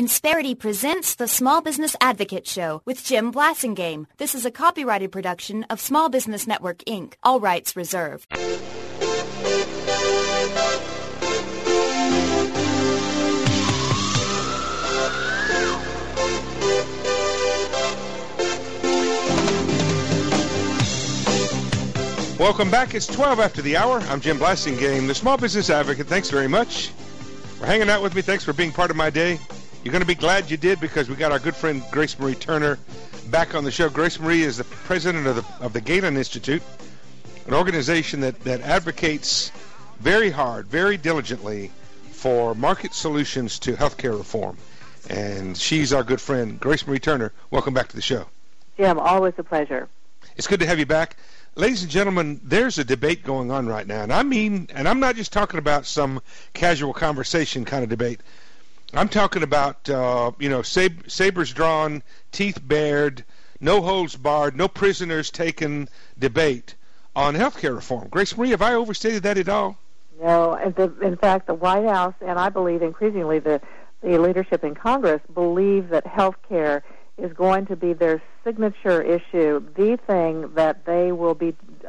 Insperity presents the Small Business Advocate Show with Jim Blasingame. This is a copyrighted production of Small Business Network, Inc. All rights reserved. Welcome back. It's 12 after the hour. I'm Jim Blasingame, the Small Business Advocate. Thanks very much for hanging out with me. Thanks for being part of my day. You're going to be glad you did, because we got our good friend Grace Marie Turner back on the show. Grace Marie is the president of the Galen Institute, an organization that advocates very hard, very diligently for market solutions to healthcare reform. And she's our good friend, Grace Marie Turner. Welcome back to the show. Jim, always a pleasure. It's good to have you back. Ladies and gentlemen, there's a debate going on right now. And I'm not just talking about some casual conversation kind of debate. I'm talking about, sabers drawn, teeth bared, no holds barred, no prisoners taken debate on healthcare reform. Grace Marie, have I overstated that at all? No. In fact, the White House, and I believe increasingly the leadership in Congress, believe that healthcare is going to be their signature issue, the thing that they will be,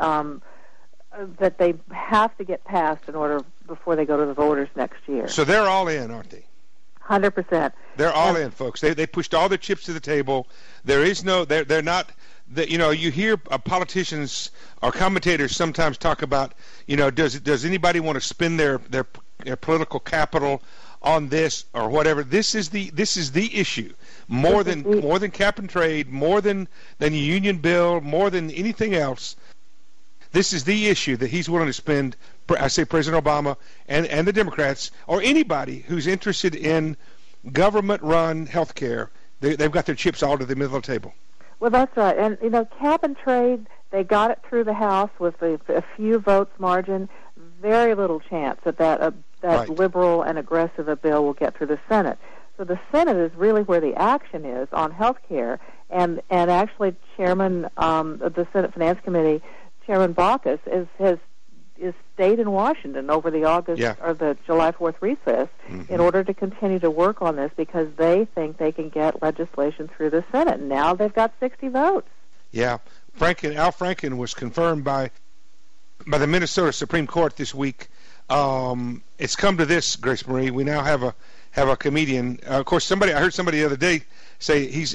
that they have to get passed in order before they go to the voters next year. So they're all in, aren't they? 100%. They're all in, folks. They pushed all their chips to the table. There is no, they're not, you hear politicians or commentators sometimes talk about, does anybody want to spend their political capital on this or whatever? This is the issue. More than cap and trade, more than the union bill, more than anything else. This is the issue that he's willing to spend, I say President Obama and the Democrats, or anybody who's interested in government-run health care, they've got their chips all to the middle of the table. Well, that's right. And, cap and trade, they got it through the House with a few votes margin. Very little chance that right. Liberal and aggressive a bill will get through the Senate. So the Senate is really where the action is on health care. And actually, Chairman of the Senate Finance Committee, Chairman Baucus, is stayed in Washington over the August or the July 4th recess in order to continue to work on this, because they think they can get legislation through the Senate. Now they've got 60 votes. Yeah. Al Franken was confirmed by the Minnesota Supreme Court this week. It's come to this, Grace Marie. We now have a comedian. Of course, I heard somebody the other day say he's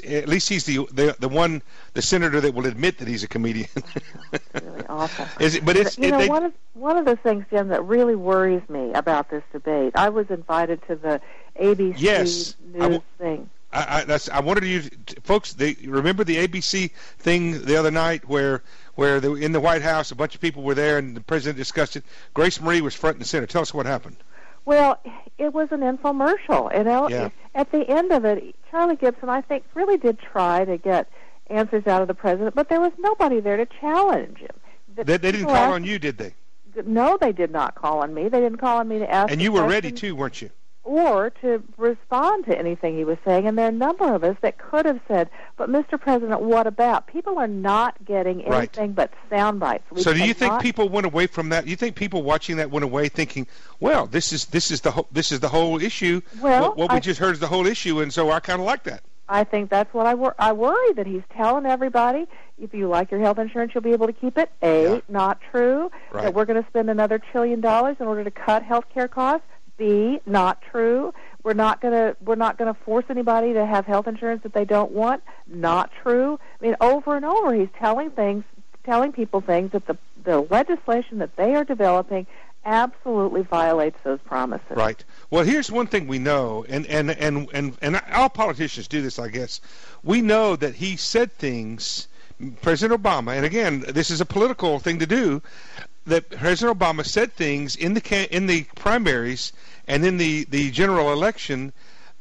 the senator that will admit that he's a comedian. Really awful. One of the things, Jim, that really worries me about this debate. I was invited to the ABC News thing. I wanted you folks. Remember the ABC thing the other night where in the White House a bunch of people were there and the president discussed it. Grace Marie was front and center. Tell us what happened. Well, it was an infomercial. At the end of it, Charlie Gibson, I think, really did try to get answers out of the president, but there was nobody there to challenge him. They didn't call on you, did they? No, they did not call on me. They didn't call on me to ask. And you were ready too, weren't you? Or to respond to anything he was saying. And there are a number of us that could have said, but Mr. President, what about? People are not getting anything but sound bites. So do you think people went away from that? Do you think people watching that went away thinking, well, this is the whole issue. Well, what we just heard is the whole issue, and so I kind of like that. I think that's what I worry, that he's telling everybody, if you like your health insurance, you'll be able to keep it. Not true. Right. That we're going to spend another $1 trillion in order to cut health care costs. B, not true. We're not going to force anybody to have health insurance that they don't want. Not true. I mean, over and over, he's telling people things that the legislation that they are developing absolutely violates those promises. Right. Well, here's one thing we know, and all politicians do this, I guess. We know that he said things, President Obama, and again, this is a political thing to do, that President Obama said things in the primaries and in the general election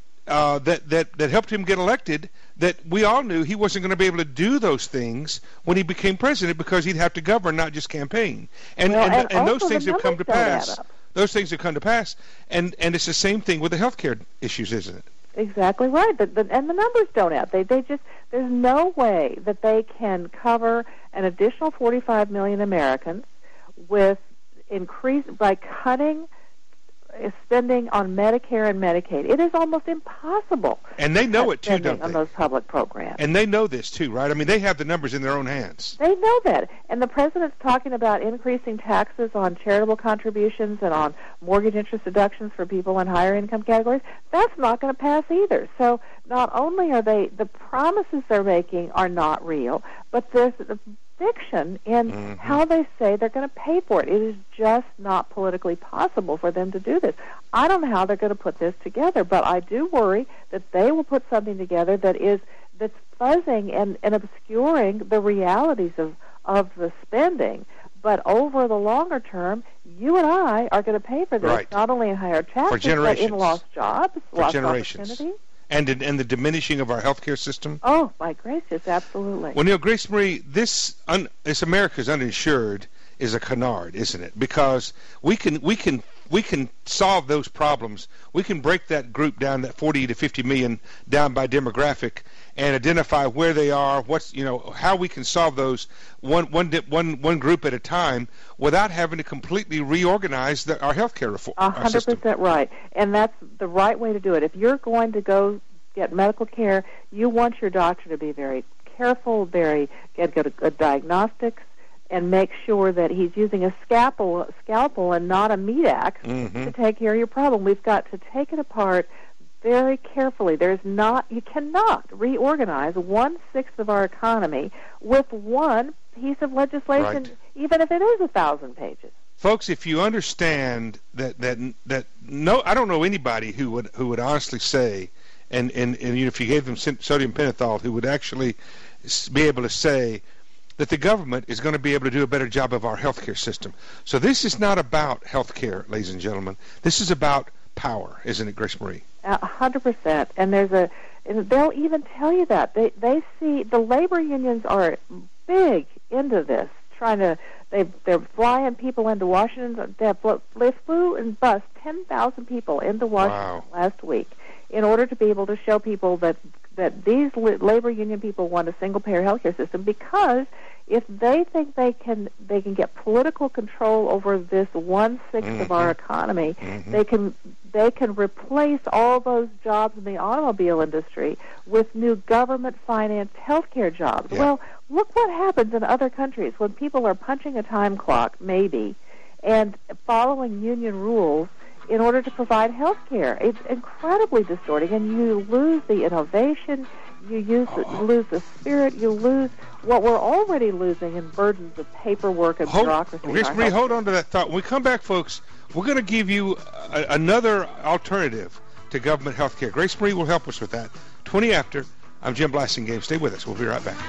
that helped him get elected, that we all knew he wasn't going to be able to do those things when he became president, because he'd have to govern, not just campaign. And those things have come to pass. Those things have come to pass, and it's the same thing with the health care issues, isn't it? Exactly right. And the numbers don't add. There's no way that they can cover an additional 45 million Americans with by cutting spending on Medicare and Medicaid. It is almost impossible. And they know it too, don't they? On those public programs. And they know this too, right? I mean, they have the numbers in their own hands. They know that. And the president's talking about increasing taxes on charitable contributions and on mortgage interest deductions for people in higher income categories. That's not going to pass either. So not only are the promises they're making are not real, but there's the fiction in how they say they're going to pay for it. It is just not politically possible for them to do this. I don't know how they're going to put this together, but I do worry that they will put something together that's fuzzing and obscuring the realities of the spending. But over the longer term, you and I are going to pay for this, not only in higher taxes, but in lost jobs, lost opportunities. And the diminishing of our healthcare system. Oh, my gracious, absolutely. Well, Grace Marie, this America's uninsured is a canard, isn't it? Because we can solve those problems. We can break that group down, that 40 to 50 million, down by demographic, and identify where they are, how we can solve those one group at a time without having to completely reorganize our healthcare reform. 100% right, and that's the right way to do it. If you're going to go get medical care, you want your doctor to be very careful, get good diagnostics, and make sure that he's using a scalpel and not a meat axe to take care of your problem. We've got to take it apart very carefully. You cannot reorganize 1/6 of our economy with one piece of legislation, even if it is 1,000 pages. Folks, if you understand that no, I don't know anybody who would honestly say, and if you gave them sodium pentothal, who would actually be able to say that the government is going to be able to do a better job of our healthcare system. So this is not about healthcare, ladies and gentlemen. This is about power, isn't it, Grace Marie? 100%. And they'll even tell you that they see the labor unions are big into this, they're flying people into Washington. They flew and bused 10,000 people into Washington last week in order to be able to show people that these labor union people want a single-payer healthcare system, because if they think they can get political control over this 1/6 of our economy, they can replace all those jobs in the automobile industry with new government-financed healthcare jobs. Yeah. Well, look what happens in other countries when people are punching a time clock, maybe, and following union rules in order to provide health care. It's incredibly distorting, and you lose the innovation, you lose the spirit, you lose what we're already losing in burdens of paperwork and bureaucracy. Grace Marie, hold on to that thought. When we come back, folks, we're going to give you another alternative to government health care. Grace Marie will help us with that. 20 after. I'm Jim Blasingame. Stay with us. We'll be right back.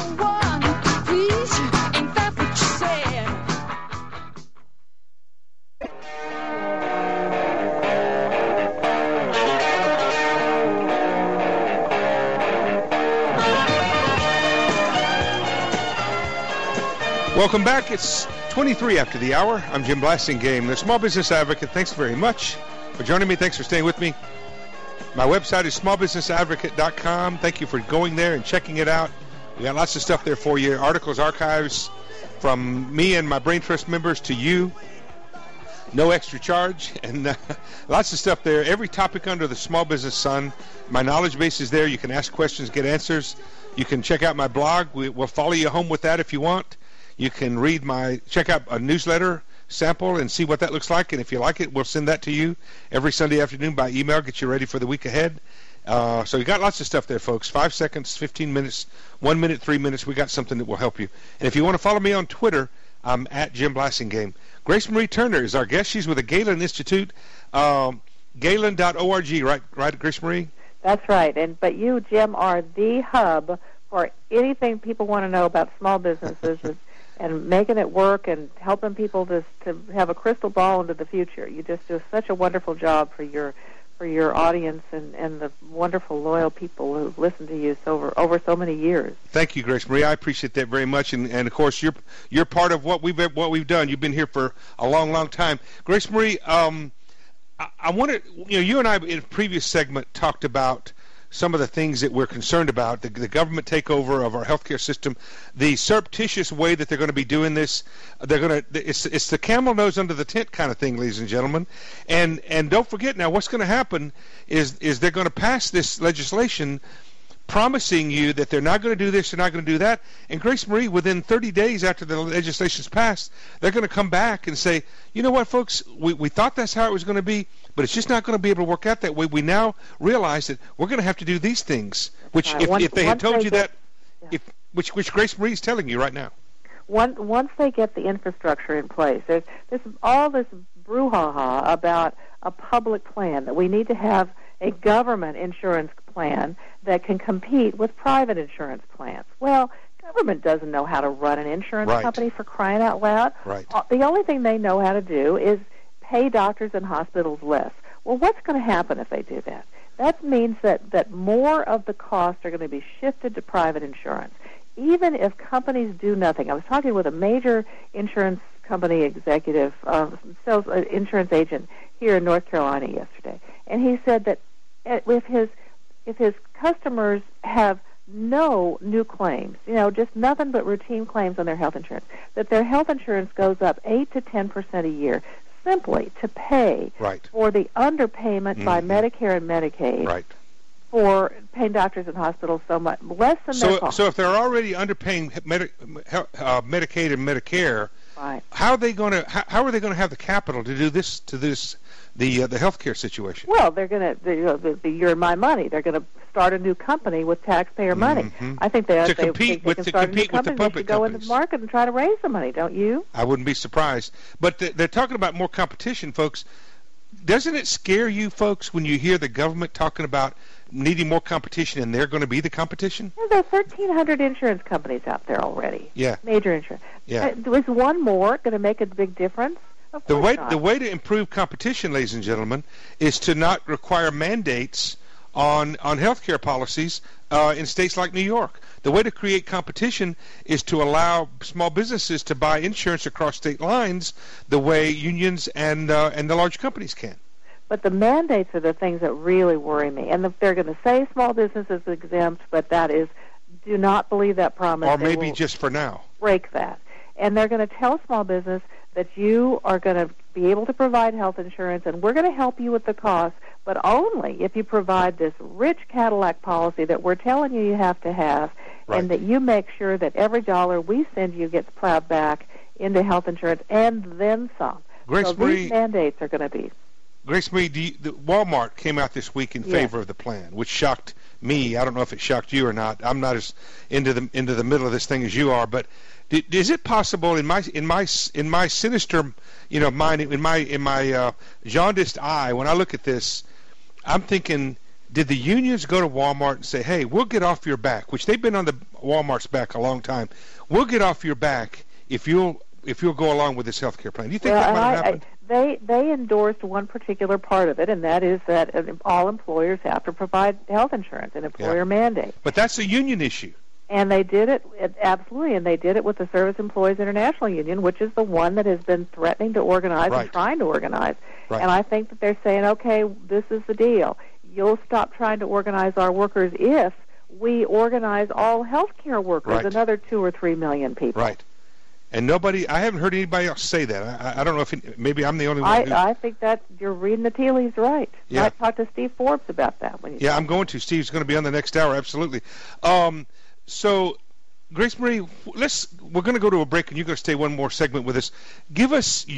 Welcome back. It's 23 after the hour. I'm Jim Blasingame, the Small Business Advocate. Thanks very much for joining me. Thanks for staying with me. My website is smallbusinessadvocate.com. Thank you for going there and checking it out. We got lots of stuff there for you. Articles, archives from me and my Brain Trust members to you. No extra charge. And lots of stuff there. Every topic under the small business sun. My knowledge base is there. You can ask questions, get answers. You can check out my blog. We'll follow you home with that if you want. You can check out a newsletter sample and see what that looks like. And if you like it, we'll send that to you every Sunday afternoon by email, get you ready for the week ahead. So you got lots of stuff there, folks. 5 seconds, 15 minutes, 1 minute, 3 minutes. We got something that will help you. And if you want to follow me on Twitter, I'm at Jim Blasingame. Grace Marie Turner is our guest. She's with the Galen Institute, galen.org, right, Grace Marie? That's right. But you, Jim, are the hub for anything people want to know about small businesses and making it work and helping people to have a crystal ball into the future. You just do such a wonderful job for your audience and the wonderful, loyal people who listen to you over so many years. Thank you, Grace Marie. I appreciate that very much. And of course, you're part of what we've done. You've been here for a long, long time. Grace Marie, I wanted, you and I in a previous segment talked about some of the things that we're concerned about, the government takeover of our healthcare system, the surreptitious way that they're going to be doing this. It's the camel nose under the tent kind of thing, ladies and gentlemen. And don't forget now, what's going to happen is they're going to pass this legislation promising you that they're not going to do this, they're not going to do that. And Grace Marie, within 30 days after the legislation's passed, they're going to come back and say, you know what, folks, we thought that's how it was going to be, but it's just not going to be able to work out that way. We now realize that we're going to have to do these things, which if they had told you that, which Grace Marie is telling you right now. Once they get the infrastructure in place, there's all this brouhaha about a public plan, that we need to have a government insurance plan that can compete with private insurance plans. Well, government doesn't know how to run an insurance company, for crying out loud. Right. The only thing they know how to do is pay doctors and hospitals less. Well, what's going to happen if they do that? That means that more of the costs are going to be shifted to private insurance. Even if companies do nothing. I was talking with a major insurance company executive, insurance agent here in North Carolina yesterday, and he said that if his customers have no new claims, just nothing but routine claims on their health insurance, that their health insurance goes up 8 to 10% a year simply to pay for the underpayment by Medicare and Medicaid for paying doctors and hospitals so much less than their cost. So if they're already underpaying Medicaid and Medicare, how are they going to have the capital to do this the healthcare situation? Well, they're going to you're my money. They're going to start a new company with taxpayer money. I think they can start a new company. They should go into the market and try to raise the money, don't you? I wouldn't be surprised. But they're talking about more competition, folks. Doesn't it scare you, folks, when you hear the government talking about needing more competition and they're going to be the competition? Yeah, there are 1,300 insurance companies out there already. Yeah. Major insurance. Yeah. Is one more going to make a big difference? The way to improve competition, ladies and gentlemen, is to not require mandates on healthcare policies in states like New York. The way to create competition is to allow small businesses to buy insurance across state lines the way unions and the large companies can. But the mandates are the things that really worry me. And they're going to say small businesses exempt, but that is, do not believe that promise. Or maybe just for now. Break that. And they're going to tell small business that you are going to be able to provide health insurance, and we're going to help you with the cost, but only if you provide this rich Cadillac policy that we're telling you have to have, and that you make sure that every dollar we send you gets plowed back into health insurance and then some. Grace Marie, these mandates are going to be. Grace Marie, Walmart came out this week in favor of the plan, which shocked me. I don't know if it shocked you or not. I'm not as into the middle of this thing as you are, but is it possible in my sinister mind, in my jaundiced eye, when I look at this, I'm thinking, did the unions go to Walmart and say, hey, we'll get off your back, which they've been on the Walmart's back a long time, we'll get off your back if you'll go along with this health care plan? Do you think that might have happened? They endorsed one particular part of it, and that is that all employers have to provide health insurance, an employer mandate. But that's a union issue. And they did it, absolutely, and they did it with the Service Employees International Union, which is the one that has been threatening to organize and trying to organize. And I think that they're saying, okay, this is the deal. You'll stop trying to organize our workers if we organize all health care workers, another 2 or 3 million people. Right. And I haven't heard anybody else say that. I don't know if maybe I'm the only one. I think that you're reading the tea leaves right. Yeah. I talked to Steve Forbes about that. I'm going to. Steve's going to be on the next hour, absolutely. So, Grace Marie, we're going to go to a break, and you're going to stay one more segment with us. Give us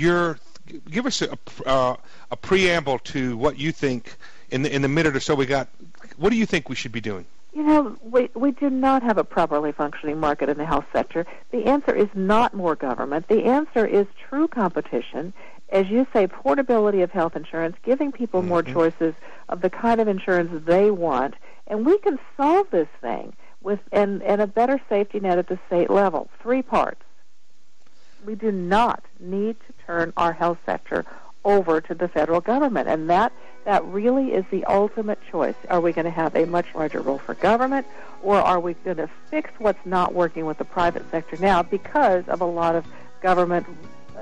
a preamble to what you think in the minute or so we got. What do you think we should be doing? We do not have a properly functioning market in the health sector. The answer is not more government. The answer is true competition. As you say, portability of health insurance, giving people more choices of the kind of insurance they want, and we can solve this thing with and a better safety net at the state level. 3 parts. We do not need to turn our health sector over to the federal government, and that really is the ultimate choice. Are we going to have a much larger role for government, or are we going to fix what's not working with the private sector now because of a lot of government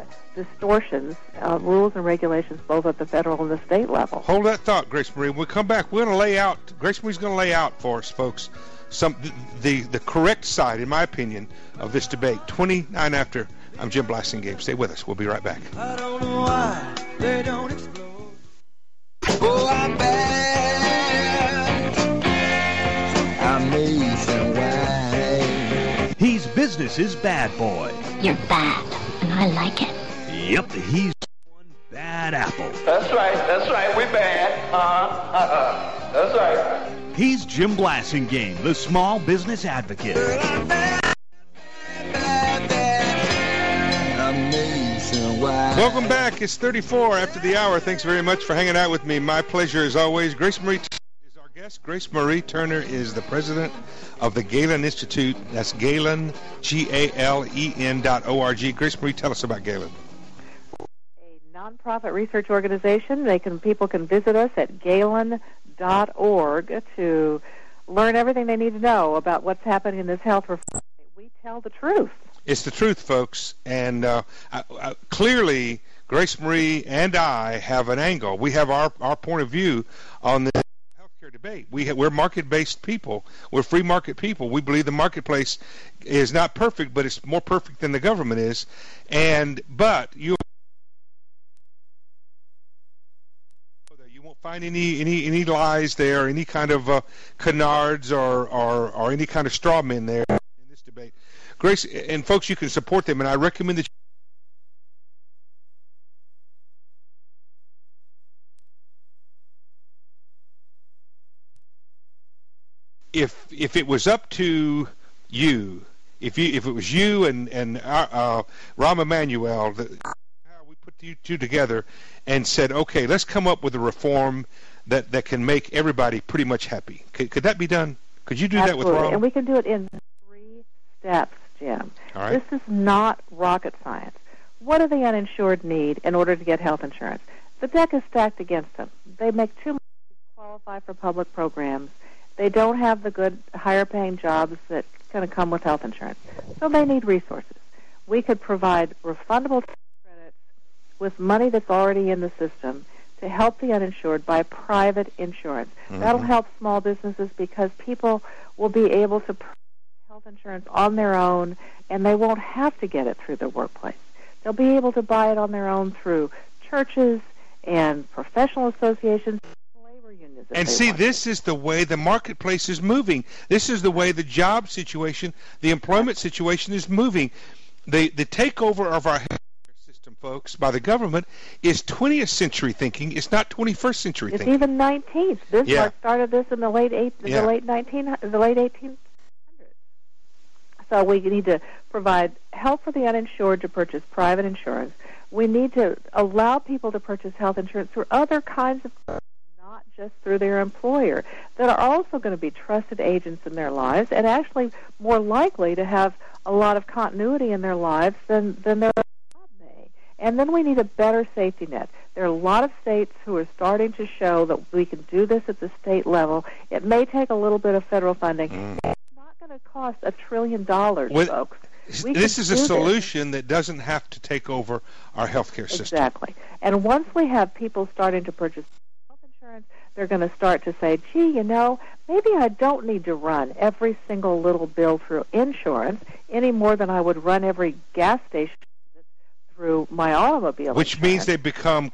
distortions, rules and regulations both at the federal and the state level. Hold that thought, Grace Marie. When we come back, we're going to lay out, Grace Marie's going to lay out for us, folks, the correct side, in my opinion, of this debate. 29 after. I'm Jim Blasingame. Stay with us. We'll be right back. I don't know why they don't explode. Oh, I'm bad. I'm nationwide. He's business's bad boy. You're bad, and I like it. Yep, he's one bad apple. That's right, we bad. That's right. He's Jim Blasingame, the small business advocate. Girl, I'm bad, bad, bad. I'm nationwide. Welcome back. It's 34 after the hour. Thanks very much for hanging out with me. My pleasure as always. Grace Marie is our guest. Grace Marie Turner is the president of the Galen Institute. That's Galen, GALEN.org. Grace Marie, tell us about Galen. A nonprofit research organization. People can visit us at Galen.org to learn everything they need to know about what's happening in this health reform. We tell the truth. It's the truth, folks. And clearly, Grace Marie and I have an angle. We have our point of view on this healthcare debate. We're market-based people. We're free market people. We believe the marketplace is not perfect, but it's more perfect than the government is. But you won't find any lies there, any kind of canards or any kind of straw men there in this debate. Grace, and folks, you can support them, and I recommend that if it was up to you, if it was you and Rahm Emanuel, how we put you two together and said, okay, let's come up with a reform that can make everybody pretty much happy. Could that be done? Could you do Absolutely. that with Rahm? And we can do it in 3 steps, Jim. All right. This is not rocket science. What do the uninsured need in order to get health insurance? The deck is stacked against them. They make too much to qualify for public programs. They don't have the good, higher-paying jobs that kind of come with health insurance. So they need resources. We could provide refundable credits with money that's already in the system to help the uninsured by private insurance. Mm-hmm. That'll help small businesses because people will be able to purchase health insurance on their own, and they won't have to get it through the workplace. They'll be able to buy it on their own through churches and professional associations. And see, this is the way the marketplace is moving. This is the way the job situation, the employment situation is moving. The takeover of our health system, folks, by the government is 20th century thinking. It's not 21st century thinking. It's even 19th. Bismarck started this in the late 1800s. So we need to provide help for the uninsured to purchase private insurance. We need to allow people to purchase health insurance through other kinds of, not just through their employer, that are also going to be trusted agents in their lives and actually more likely to have a lot of continuity in their lives than their job may. And then we need a better safety net. There are a lot of states who are starting to show that we can do this at the state level. It may take a little bit of federal funding. It's not going to cost $1 trillion, folks. This is a solution that doesn't have to take over our healthcare system. Exactly. And once we have people starting to purchase health insurance, they're going to start to say, gee, maybe I don't need to run every single little bill through insurance any more than I would run every gas station through my automobile. Which means they become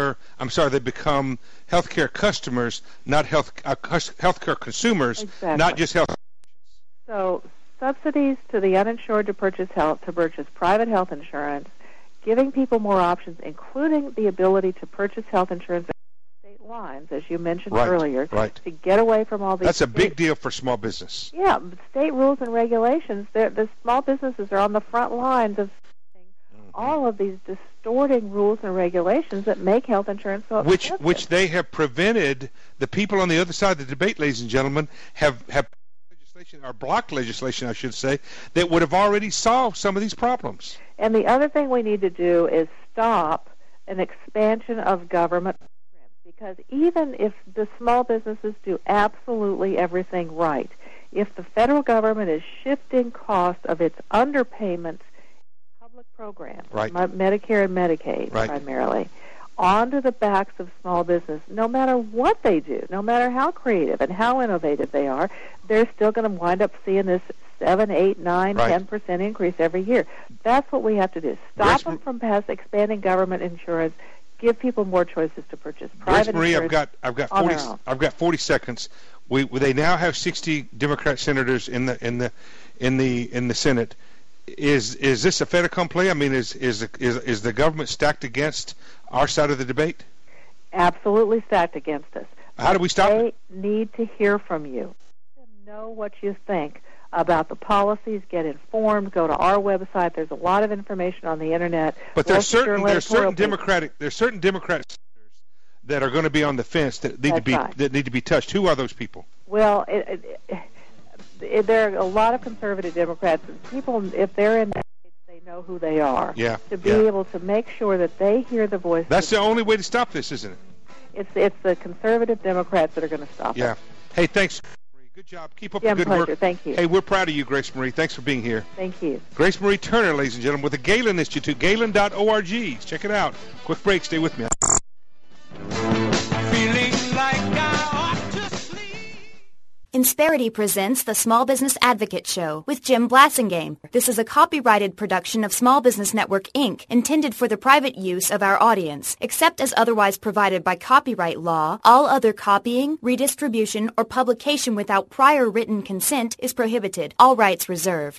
healthcare customers, not healthcare consumers, exactly. Not just health. So subsidies to the uninsured to purchase private health insurance, giving people more options, including the ability to purchase health insurance at state lines, as you mentioned earlier, to get away from all these. That's a big deal for small business. Yeah, state rules and regulations. The small businesses are on the front lines of all of these distorting rules and regulations that make health insurance so expensive. Which they have prevented. The people on the other side of the debate, ladies and gentlemen, have legislation, or block legislation, I should say, that would have already solved some of these problems. And the other thing we need to do is stop an expansion of government programs, because even if the small businesses do absolutely everything right, if the federal government is shifting costs of its underpayments public programs, right. Medicare and Medicaid primarily, onto the backs of small business, no matter what they do, no matter how creative and how innovative they are, they're still going to wind up seeing this 7, 8, 9, 10% increase every year. That's what we have to do. Stop them from expanding government insurance. Give people more choices to purchase private insurance. I've got 40 seconds. They now have 60 Democrat senators in the Senate. Is this a fait accompli? I mean, is the government stacked against our side of the debate? Absolutely stacked against us. How do we stop it? They need to hear from you. Let them know what you think about the policies. Get informed. Go to our website. There's a lot of information on the internet. But there's certain Democratic senators that are going to be on the fence that need to be touched. Who are those people? Well, there are a lot of conservative Democrats, and people, if they're in the States, they know who they are. To be able to make sure that they hear the voice. That's the only way to stop this, isn't it? It's the conservative Democrats that are going to stop it. Hey, thanks, Marie. Good job. Keep up the good work. Thank you. Hey, we're proud of you, Grace Marie. Thanks for being here. Thank you. Grace Marie Turner, ladies and gentlemen, with the Galen Institute, galen.org. Check it out. Quick break. Stay with me. Feeling like I ought to sleep. Insperity presents the Small Business Advocate Show with Jim Blasingame. This is a copyrighted production of Small Business Network, Inc., intended for the private use of our audience. Except as otherwise provided by copyright law, all other copying, redistribution, or publication without prior written consent is prohibited. All rights reserved.